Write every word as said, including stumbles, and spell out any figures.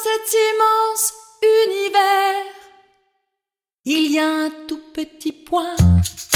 cet immense univers, il y a un tout petit point